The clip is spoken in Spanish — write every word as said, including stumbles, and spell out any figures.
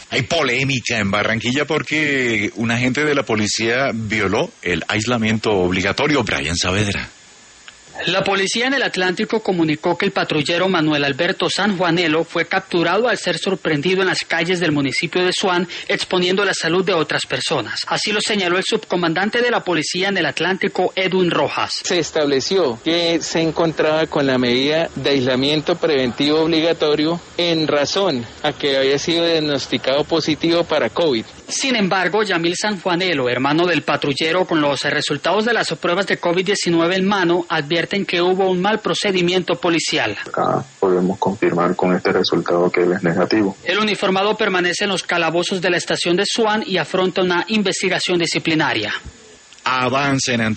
Hay polémica en Barranquilla porque un agente de la policía violó el aislamiento obligatorio. Brian Saavedra. La policía en el Atlántico comunicó que el patrullero Manuel Alberto Sanjuanelo fue capturado al ser sorprendido en las calles del municipio de Suán, exponiendo la salud de otras personas. Así lo señaló el subcomandante de la policía en el Atlántico, Edwin Rojas. Se estableció que se encontraba con la medida de aislamiento preventivo obligatorio en razón a que había sido diagnosticado positivo para COVID. Sin embargo, Yamil Sanjuanelo, hermano del patrullero, con los resultados de las pruebas de COVID diecinueve en mano, advierten que hubo un mal procedimiento policial. Acá podemos confirmar con este resultado que él es negativo. El uniformado permanece en los calabozos de la estación de Suán y afronta una investigación disciplinaria. Avance en